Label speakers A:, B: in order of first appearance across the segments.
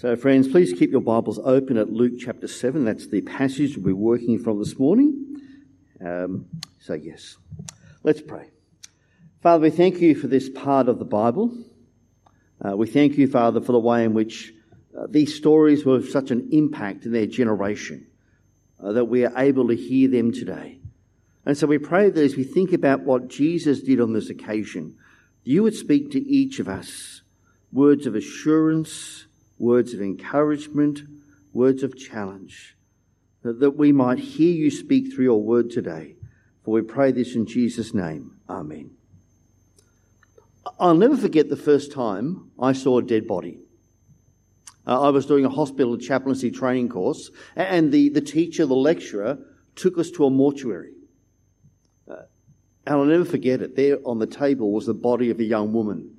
A: So friends, please keep your Bibles open at Luke chapter 7. That's the passage we'll be working from this morning. Yes, let's pray. Father, we thank you for this part of the Bible. We thank you, Father, for the way in which these stories were of such an impact in their generation, that we are able to hear them today. And so we pray that as we think about what Jesus did on this occasion, you would speak to each of us words of assurance, words of encouragement, words of challenge, that we might hear you speak through your word today. For we pray this in Jesus' name. Amen. I'll never forget the first time I saw a dead body. I was doing a hospital chaplaincy training course, and the teacher, the lecturer, took us to a mortuary. And I'll never forget it. There on the table was the body of a young woman.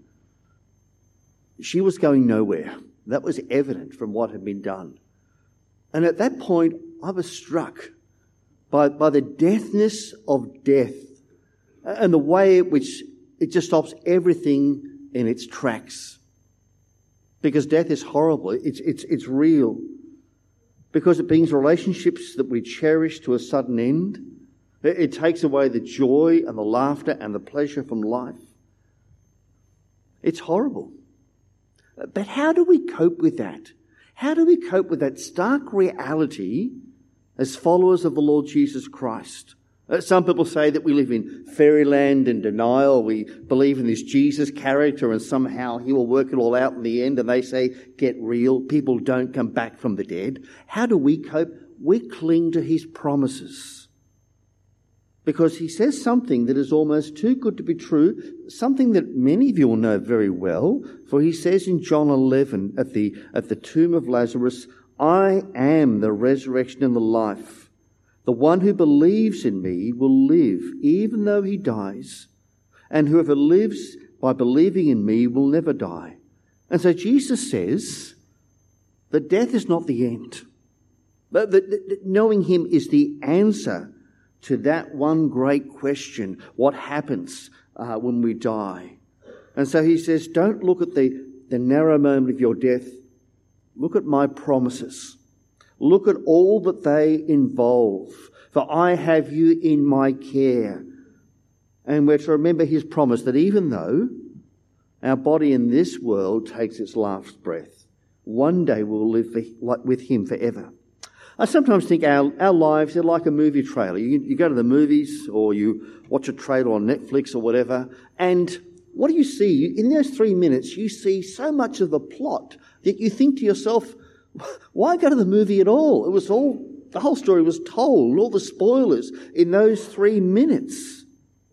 A: She was going nowhere. That was evident from what had been done. And at that point, I was struck by the deathness of death and the way in which it just stops everything in its tracks. Because death is horrible. It's real. Because it brings relationships that we cherish to a sudden end. It takes away the joy and the laughter and the pleasure from life. It's horrible. But how do we cope with that? How do we cope with that stark reality as followers of the Lord Jesus Christ? Some people say that we live in fairyland and denial. We believe in this Jesus character and somehow he will work it all out in the end. And they say, get real. People don't come back from the dead. How do we cope? We cling to his promises. Because he says something that is almost too good to be true, something that many of you will know very well. For he says in John 11 at the tomb of Lazarus, I am the resurrection and the life. The one who believes in me will live even though he dies. And whoever lives by believing in me will never die. And so Jesus says that death is not the end. That knowing him is the answer to that one great question, what happens when we die? And so he says, don't look at the narrow moment of your death. Look at my promises. Look at all that they involve. For I have you in my care. And we're to remember his promise that even though our body in this world takes its last breath, one day we'll live with him forever. I sometimes think our lives are like a movie trailer. You go to the movies or you watch a trailer on Netflix or whatever, and what do you see? In those 3 minutes, you see so much of the plot that you think to yourself, why go to the movie at all? The whole story was told, all the spoilers in those 3 minutes.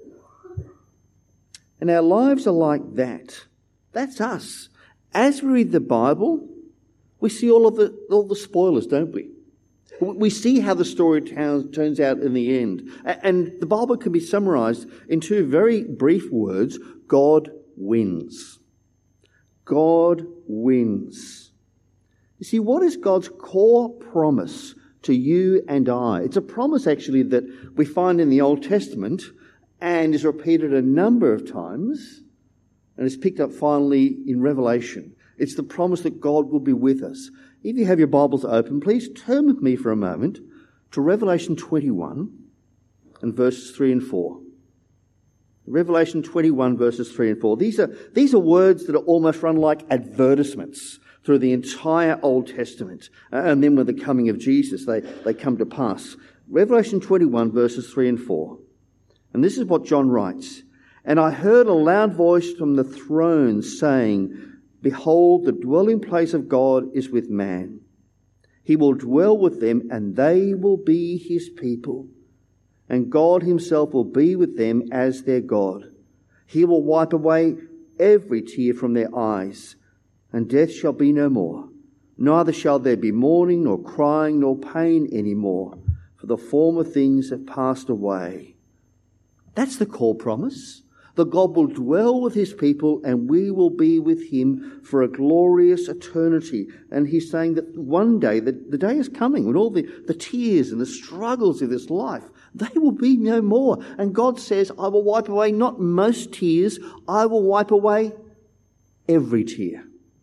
A: And our lives are like that. That's us. As we read the Bible, we see all the spoilers, don't we? We see how the story turns out in the end. And the Bible can be summarized in two very brief words. God wins. God wins. You see, what is God's core promise to you and I? It's a promise actually that we find in the Old Testament and is repeated a number of times and is picked up finally in Revelation. It's the promise that God will be with us. If you have your Bibles open, please turn with me for a moment to Revelation 21 and verses 3 and 4. Revelation 21 verses 3 and 4. These are words that are almost run like advertisements through the entire Old Testament. And then with the coming of Jesus, they come to pass. Revelation 21 verses 3 and 4. And this is what John writes. And I heard a loud voice from the throne saying, behold, the dwelling place of God is with man. He will dwell with them, and they will be his people. And God himself will be with them as their God. He will wipe away every tear from their eyes, and death shall be no more. Neither shall there be mourning, nor crying, nor pain any more, for the former things have passed away. That's the core promise. That God will dwell with his people and we will be with him for a glorious eternity. And he's saying that one day, the day is coming when all the tears and the struggles of this life, they will be no more. And God says, I will wipe away not most tears, I will wipe away every tear.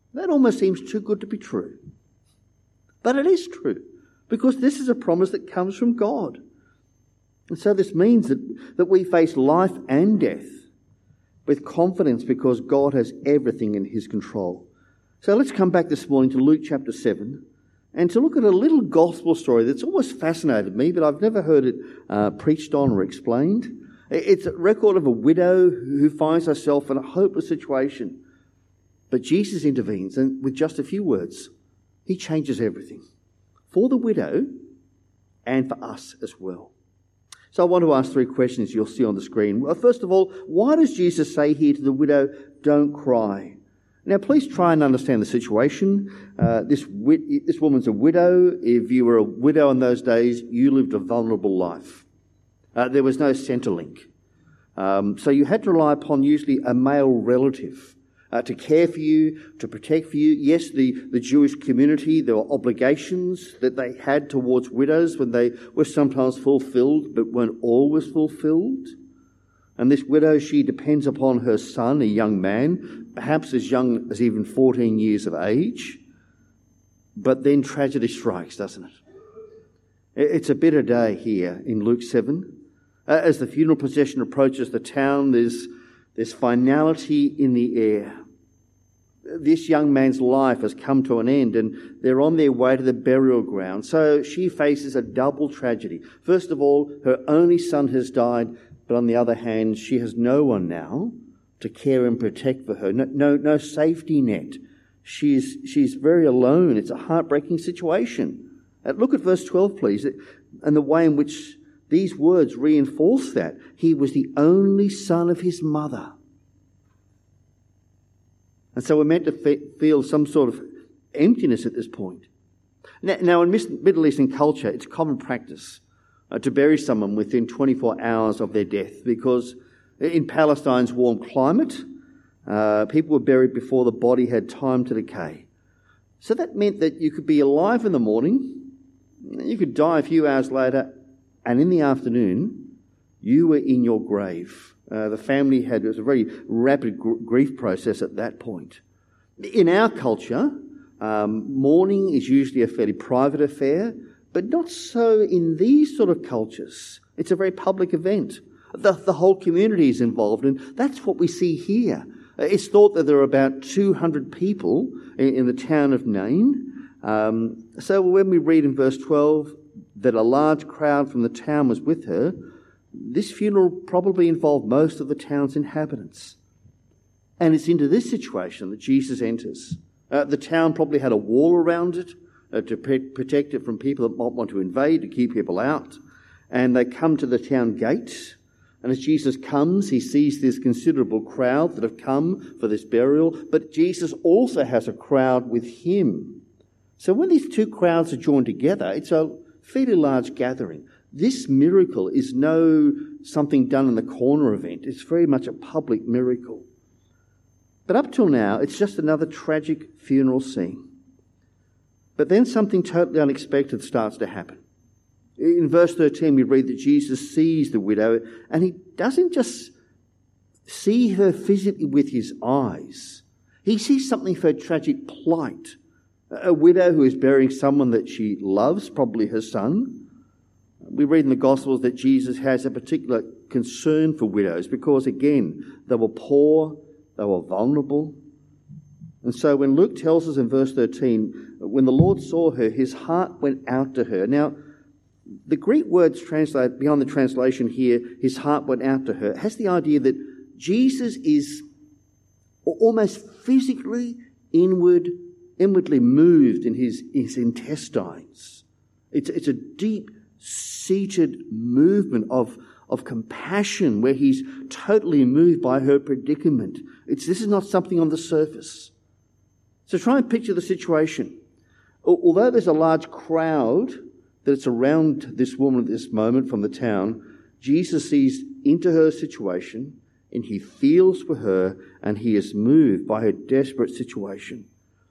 A: That almost seems too good to be true. But it is true, because this is a promise that comes from God. And so this means that we face life and death with confidence because God has everything in his control. So let's come back this morning to Luke chapter 7 and to look at a little gospel story that's always fascinated me, but I've never heard it preached on or explained. It's a record of a widow who finds herself in a hopeless situation. But Jesus intervenes, and with just a few words, he changes everything for the widow and for us as well. So I want to ask 3 questions you'll see on the screen. Well, first of all, why does Jesus say here to the widow, don't cry? Now, please try and understand the situation. This woman's a widow. If you were a widow in those days, you lived a vulnerable life. There was no Centrelink. So you had to rely upon usually a male relative to care for you, to protect for you. Yes, the Jewish community, there were obligations that they had towards widows when they were sometimes fulfilled, but weren't always fulfilled. And this widow, she depends upon her son, a young man, perhaps as young as even 14 years of age. But then tragedy strikes, doesn't it? It's a bitter day here in Luke 7. As the funeral procession approaches the town, there's finality in the air. This young man's life has come to an end and they're on their way to the burial ground. So she faces a double tragedy. First of all, her only son has died, but on the other hand, she has no one now to care and protect for her. No safety net. She's very alone. It's a heartbreaking situation. Look at verse 12, please, and the way in which these words reinforce that. He was the only son of his mother. And so we're meant to feel some sort of emptiness at this point. Now in Middle Eastern culture, it's common practice to bury someone within 24 hours of their death, because in Palestine's warm climate, people were buried before the body had time to decay. So that meant that you could be alive in the morning, you could die a few hours later, and in the afternoon, you were in your grave. The family it was a very rapid grief process at that point. In our culture, mourning is usually a fairly private affair, but not so in these sort of cultures. It's a very public event. The whole community is involved, and that's what we see here. It's thought that there are about 200 people in the town of Nain. So when we read in verse 12 that a large crowd from the town was with her, this funeral probably involved most of the town's inhabitants. And it's into this situation that Jesus enters. The town probably had a wall around it to protect it from people that might want to invade, to keep people out. And they come to the town gate. And as Jesus comes, he sees this considerable crowd that have come for this burial. But Jesus also has a crowd with him. So when these two crowds are joined together, it's a fairly large gathering. This miracle is no something done in the corner event. It's very much a public miracle. But up till now, it's just another tragic funeral scene. But then something totally unexpected starts to happen. In verse 13, we read that Jesus sees the widow, and he doesn't just see her physically with his eyes. He sees something of her tragic plight. A widow who is burying someone that she loves, probably her son. We read in the Gospels that Jesus has a particular concern for widows because, again, they were poor, they were vulnerable. And so when Luke tells us in verse 13, when the Lord saw her, his heart went out to her. Now, the Greek words translate beyond the translation here, his heart went out to her, has the idea that Jesus is almost physically inwardly moved in his intestines. It's a deep-seated movement of compassion where he's totally moved by her predicament. This is not something on the surface. So try and picture the situation. Although there's a large crowd that's around this woman at this moment from the town, Jesus sees into her situation and he feels for her and he is moved by her desperate situation.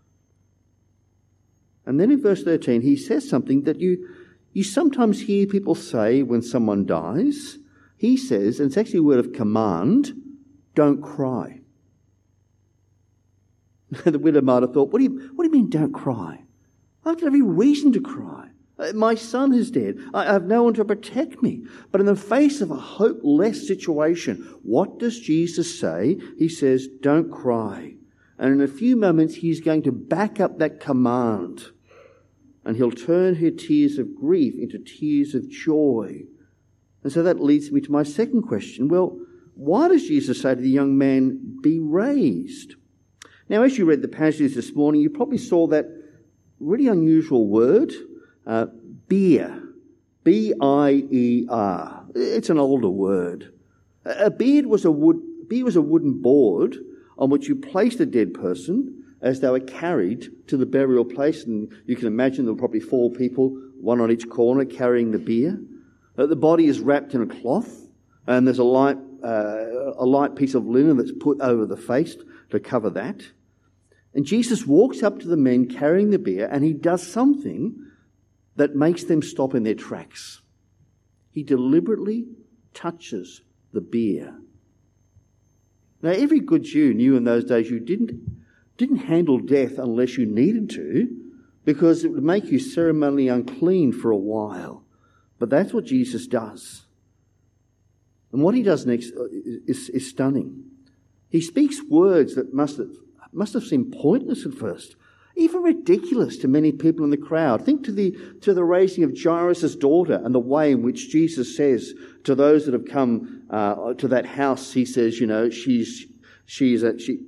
A: And then in verse 13, he says something that you sometimes hear people say when someone dies. He says, and it's actually a word of command, don't cry. The widow might have thought, what do you mean don't cry? I've got every reason to cry. My son is dead. I have no one to protect me. But in the face of a hopeless situation, what does Jesus say? He says, don't cry. And in a few moments, he's going to back up that command. And he'll turn her tears of grief into tears of joy. And so that leads me to my second question. Well, why does Jesus say to the young man, be raised? Now, as you read the passage this morning, you probably saw that really unusual word, beer. B-I-E-R. It's an older word. A beard was a wooden board on which you placed a dead person as they were carried to the burial place. And you can imagine there were probably 4 people, one on each corner, carrying the bier. The body is wrapped in a cloth, and there's a light piece of linen that's put over the face to cover that. And Jesus walks up to the men carrying the bier, and he does something that makes them stop in their tracks. He deliberately touches the bier. Now, every good Jew knew in those days you didn't handle death unless you needed to, because it would make you ceremonially unclean for a while. But that's what Jesus does. And what he does next is stunning. He speaks words that must have seemed pointless at first, even ridiculous to many people in the crowd. Think to the raising of Jairus' daughter and the way in which Jesus says to those that have come to that house, he says, she's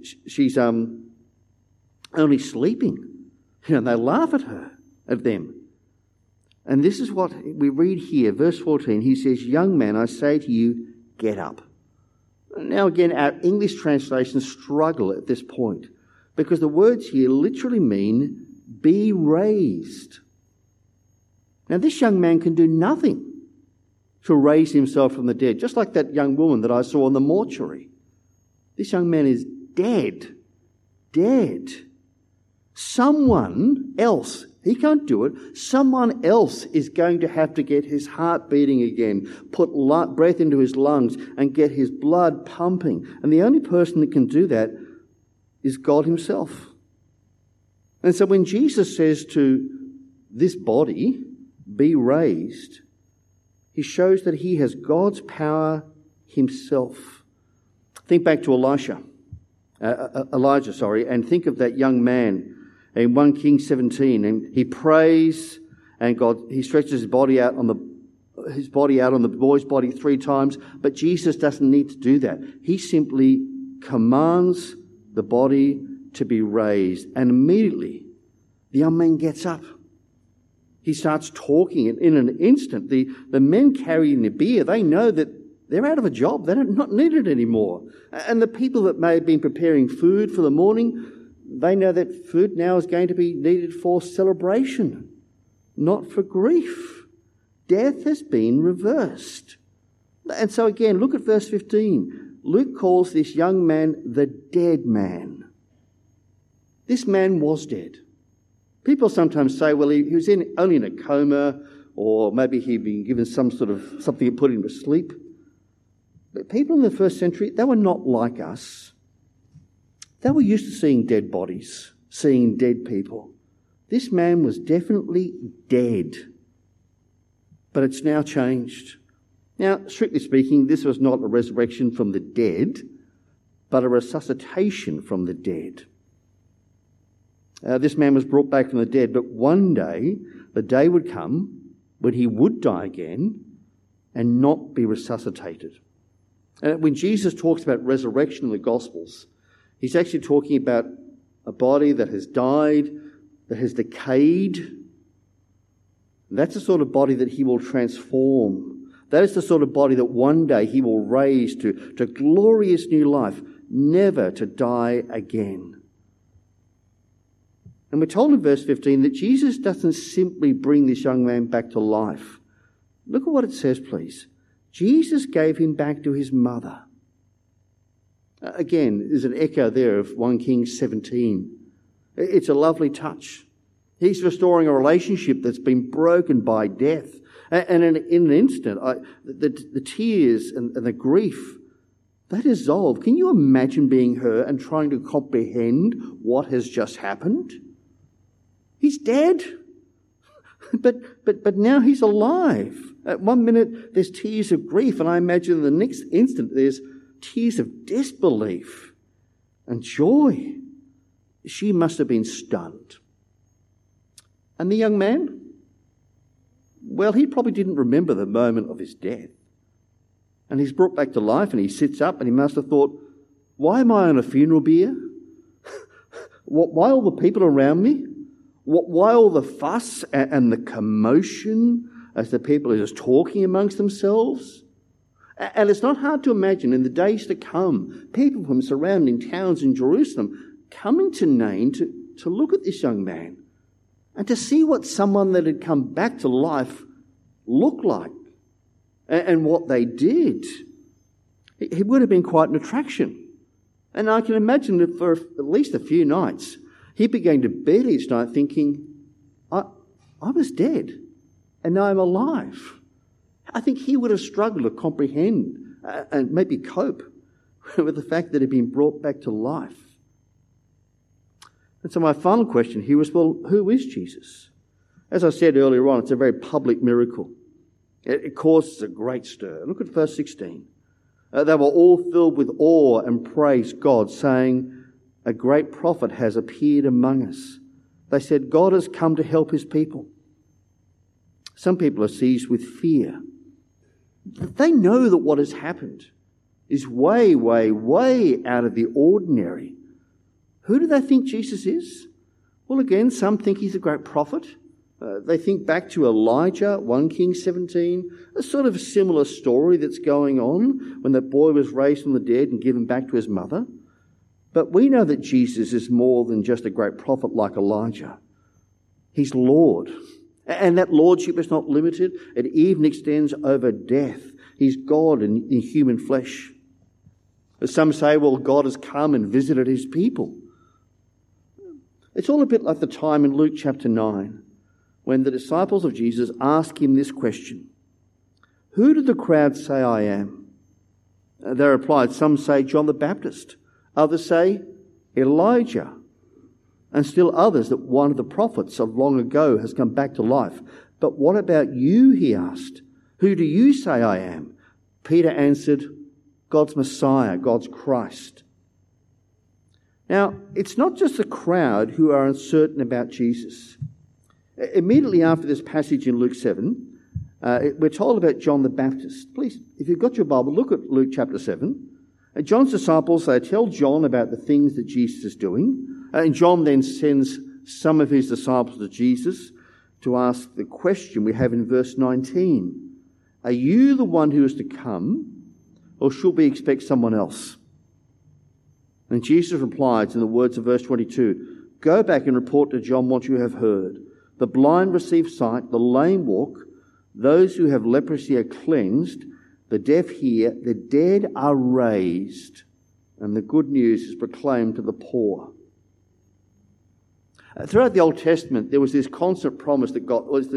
A: only sleeping. They laugh at them. And this is what we read here, verse 14. He says, young man, I say to you, get up. Now again, our English translations struggle at this point because the words here literally mean be raised. Now this young man can do nothing to raise himself from the dead, just like that young woman that I saw in the mortuary. This young man is dead. Dead. Someone else, he can't do it, someone else is going to have to get his heart beating again, put breath into his lungs and get his blood pumping. And the only person that can do that is God himself. And so when Jesus says to this body, be raised, he shows that he has God's power himself. Think back to Elijah, and think of that young man in 1 Kings 17, and he prays, and he stretches his body out on the boy's body 3 times, but Jesus doesn't need to do that. He simply commands the body to be raised, and immediately the young man gets up. He starts talking, and in an instant, the men carrying the bier, they know that they're out of a job. They're not needed anymore. And the people that may have been preparing food for the morning, they know that food now is going to be needed for celebration, not for grief. Death has been reversed. And so again, look at verse 15. Luke calls this young man the dead man. This man was dead. People sometimes say, well, he was only in a coma, or maybe he'd been given some sort of something that put him to sleep. But people in the first century, they were not like us. They were used to seeing dead bodies, seeing dead people. This man was definitely dead. But it's now changed. Now, strictly speaking, this was not a resurrection from the dead, but a resuscitation from the dead. This man was brought back from the dead, but one day, the day would come when he would die again and not be resuscitated. And when Jesus talks about resurrection in the Gospels, he's actually talking about a body that has died, that has decayed. That's the sort of body that he will transform. That is the sort of body that one day he will raise to glorious new life, never to die again. And we're told in verse 15 that Jesus doesn't simply bring this young man back to life. Look at what it says, please. Jesus gave him back to his mother. Again, there's an echo there of 1 Kings 17. It's a lovely touch. He's restoring a relationship that's been broken by death. And in an instant, the tears and the grief, They dissolve. Can you imagine being her and trying to comprehend what has just happened? He's dead. But now he's alive. At one minute there's tears of grief, and I imagine the next instant there's tears of disbelief and joy. She must have been stunned. And the young man? Well, he probably didn't remember the moment of his death. And he's brought back to life, and he sits up, and he must have thought, why am I on a funeral bier? Why all the people around me? Why all the fuss and the commotion as the people are just talking amongst themselves? And it's not hard to imagine in the days to come, people from surrounding towns in Jerusalem coming to Nain to look at this young man and to see what someone that had come back to life looked like and what they did. It would have been quite an attraction. And I can imagine that for at least a few nights, he began to bed each night thinking, I was dead and now I'm alive. I think he would have struggled to comprehend and maybe cope with the fact that he'd been brought back to life. And so my final question here was, well, who is Jesus? As I said earlier on, it's a very public miracle. It causes a great stir. Look at verse 16. They were all filled with awe and praised God, saying, a great prophet has appeared among us. They said, God has come to help his people. Some people are seized with fear. They know that what has happened is way, way, way out of the ordinary. Who do they think Jesus is? Well, again, some think he's a great prophet. They think back to Elijah, 1 Kings 17, a sort of a similar story that's going on when that boy was raised from the dead and given back to his mother. But we know that Jesus is more than just a great prophet like Elijah. He's Lord. And that lordship is not limited. It even extends over death. He's God in human flesh. As some say, well, God has come and visited his people. It's all a bit like the time in Luke chapter 9 when the disciples of Jesus ask him this question. Who do the crowd say I am? They replied, some say John the Baptist. Others say Elijah. And still others that one of the prophets of long ago has come back to life. But what about you, he asked. Who do you say I am? Peter answered, God's Messiah, God's Christ. Now, it's not just the crowd who are uncertain about Jesus. Immediately after this passage in Luke 7, we're told about John the Baptist. Please, if you've got your Bible, look at Luke chapter 7. John's disciples, they tell John about the things that Jesus is doing. And John then sends some of his disciples to Jesus to ask the question we have in verse 19. Are you the one who is to come, or should we expect someone else? And Jesus replies in the words of verse 22, go back and report to John what you have heard. The blind receive sight, the lame walk, those who have leprosy are cleansed, the deaf hear, the dead are raised, and the good news is proclaimed to the poor. Throughout the Old Testament, there was this constant promise that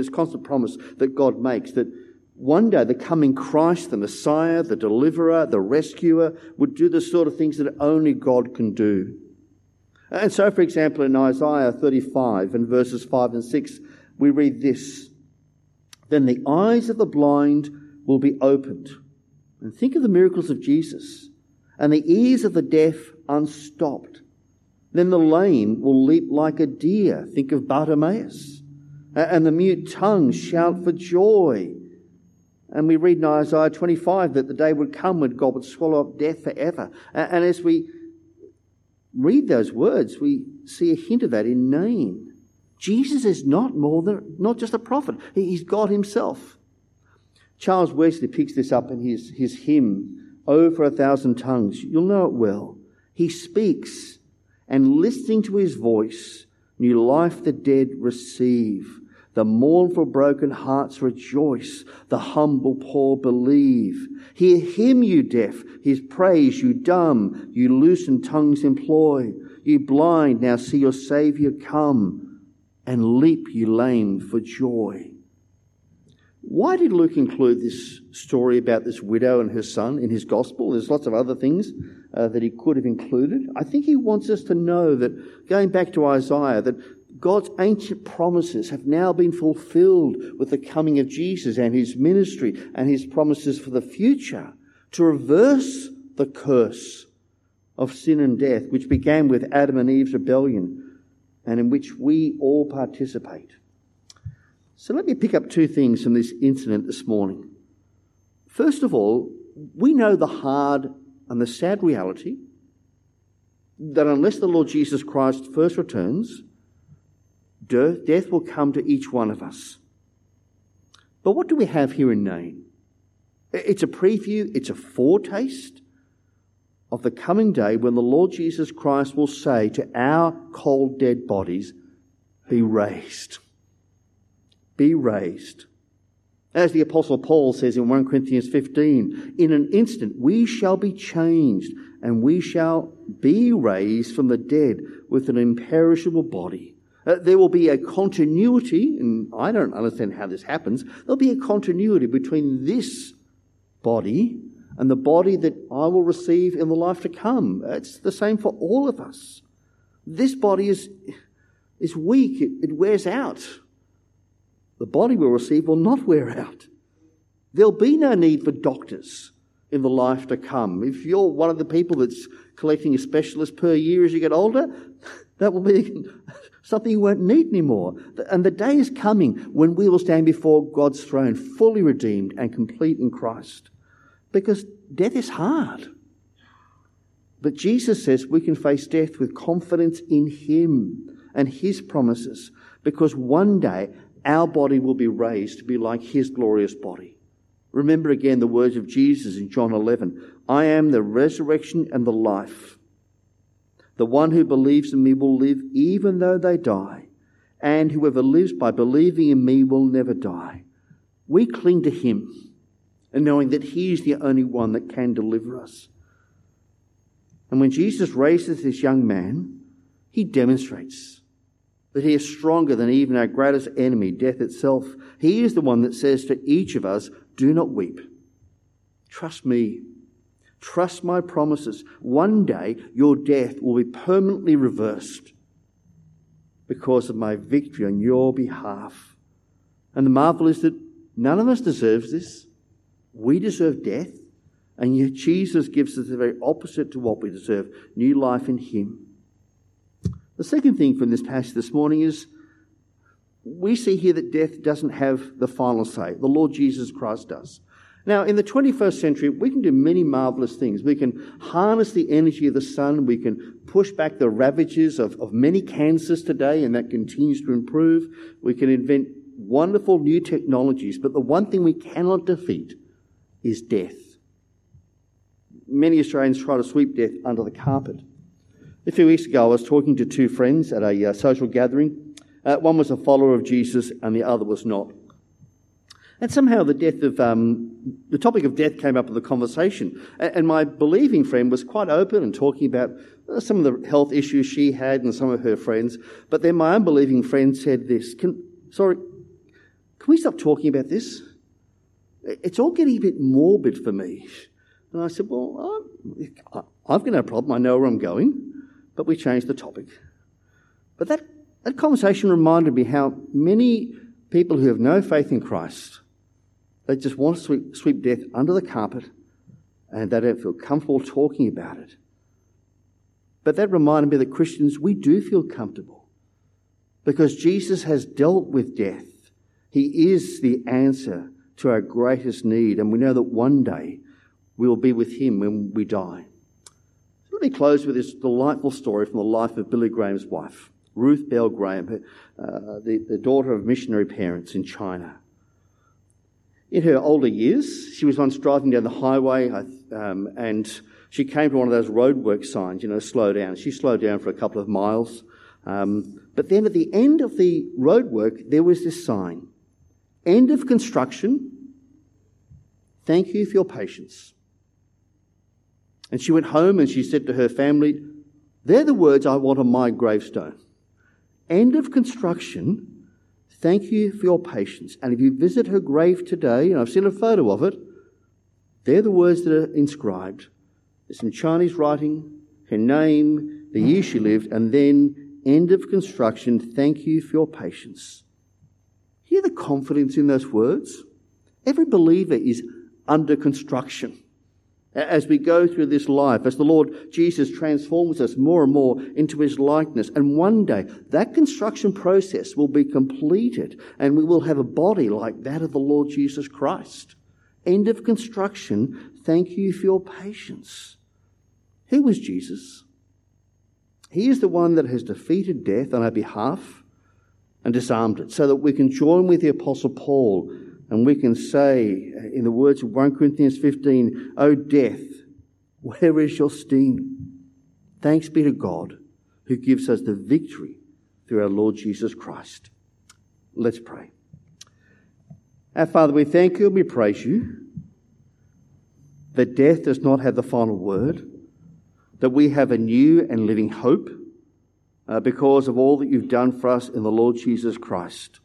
A: God makes that one day the coming Christ, the Messiah, the deliverer, the rescuer, would do the sort of things that only God can do. And so, for example, in Isaiah 35 and verses 5 and 6, we read this. Then the eyes of the blind will be opened. And think of the miracles of Jesus. And the ears of the deaf unstopped. Then the lame will leap like a deer. Think of Bartimaeus. And the mute tongues shout for joy. And we read in Isaiah 25 that the day would come when God would swallow up death forever. And as we read those words, we see a hint of that in Nain. Jesus is not just a prophet. He's God himself. Charles Wesley picks this up in his hymn, Oh, for 1,000 tongues. You'll know it well. He speaks, and listening to his voice, new life the dead receive. The mournful broken hearts rejoice. The humble poor believe. Hear him, you deaf, his praise, you dumb, you loosened tongues employ. You blind, now see your Saviour come, and leap, you lame, for joy. Why did Luke include this story about this widow and her son in his gospel? There's lots of other things that he could have included. I think he wants us to know that, going back to Isaiah, that God's ancient promises have now been fulfilled with the coming of Jesus and his ministry and his promises for the future to reverse the curse of sin and death, which began with Adam and Eve's rebellion and in which we all participate. So let me pick up two things from this incident this morning. First of all, we know the hard and the sad reality that unless the Lord Jesus Christ first returns, death will come to each one of us. But what do we have here in Nain? It's a preview, it's a foretaste of the coming day when the Lord Jesus Christ will say to our cold, dead bodies, "Be raised. Be raised." As the Apostle Paul says in 1 Corinthians 15, in an instant we shall be changed and we shall be raised from the dead with an imperishable body. There will be a continuity, and I don't understand how this happens, there'll be a continuity between this body and the body that I will receive in the life to come. It's the same for all of us. This body is weak, it wears out. The body we'll receive will not wear out. There'll be no need for doctors in the life to come. If you're one of the people that's collecting a specialist per year as you get older, that will be something you won't need anymore. And the day is coming when we will stand before God's throne fully redeemed and complete in Christ. Because death is hard. But Jesus says we can face death with confidence in him and his promises, because one day our body will be raised to be like his glorious body. Remember again the words of Jesus in John 11. I am the resurrection and the life. The one who believes in me will live even though they die, and whoever lives by believing in me will never die. We cling to him, and knowing that he is the only one that can deliver us. And when Jesus raises this young man, he demonstrates that he is stronger than even our greatest enemy, death itself. He is the one that says to each of us, do not weep. Trust me. Trust my promises. One day your death will be permanently reversed because of my victory on your behalf. And the marvel is that none of us deserves this. We deserve death, and yet Jesus gives us the very opposite to what we deserve, new life in him. The second thing from this passage this morning is we see here that death doesn't have the final say. The Lord Jesus Christ does. Now, in the 21st century, we can do many marvellous things. We can harness the energy of the sun. We can push back the ravages of many cancers today, and that continues to improve. We can invent wonderful new technologies, but the one thing we cannot defeat is death. Many Australians try to sweep death under the carpet. A few weeks ago, I was talking to two friends at a social gathering. One was a follower of Jesus and the other was not. And somehow the topic of death came up in the conversation. And my believing friend was quite open and talking about some of the health issues she had and some of her friends. But then my unbelieving friend said this, can we stop talking about this? It's all getting a bit morbid for me. And I said, well, I've got no problem. I know where I'm going. But we changed the topic. But that conversation reminded me how many people who have no faith in Christ, they just want to sweep death under the carpet and they don't feel comfortable talking about it. But that reminded me that Christians, we do feel comfortable because Jesus has dealt with death. He is the answer to our greatest need, and we know that one day we will be with him when we die. Let me close with this delightful story from the life of Billy Graham's wife, Ruth Bell Graham, the daughter of missionary parents in China. In her older years, she was once driving down the highway and she came to one of those roadwork signs, slow down. She slowed down for a couple of miles. But then at the end of the roadwork, there was this sign, end of construction, thank you for your patience. And she went home and she said to her family, they're the words I want on my gravestone. End of construction, Thank you for your patience. And if you visit her grave today, and I've seen a photo of it, they're the words that are inscribed. There's some Chinese writing, her name, the year she lived, and then end of construction. Thank you for your patience. Hear the confidence in those words? Every believer is under construction. As we go through this life, as the Lord Jesus transforms us more and more into his likeness, and one day that construction process will be completed and we will have a body like that of the Lord Jesus Christ. End of construction. Thank you for your patience. Who was Jesus? He is the one that has defeated death on our behalf and disarmed it, so that we can join with the Apostle Paul and we can say, in the words of 1 Corinthians 15, "O death, where is your sting?" Thanks be to God who gives us the victory through our Lord Jesus Christ. Let's pray. Our Father, we thank you and we praise you that death does not have the final word, that we have a new and living hope because of all that you've done for us in the Lord Jesus Christ.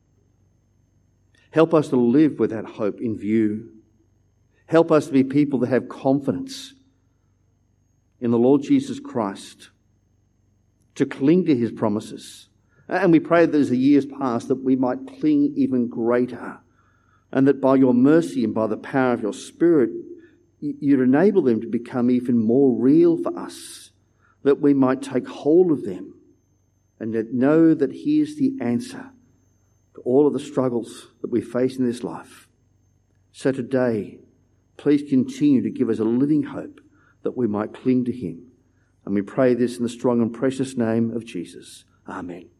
A: Help us to live with that hope in view. Help us to be people that have confidence in the Lord Jesus Christ, to cling to his promises. And we pray that as the years pass, that we might cling even greater, and that by your mercy and by the power of your Spirit, you'd enable them to become even more real for us, that we might take hold of them and that know that he is the answer to all of the struggles that we face in this life. So today, please continue to give us a living hope that we might cling to him. And we pray this in the strong and precious name of Jesus. Amen.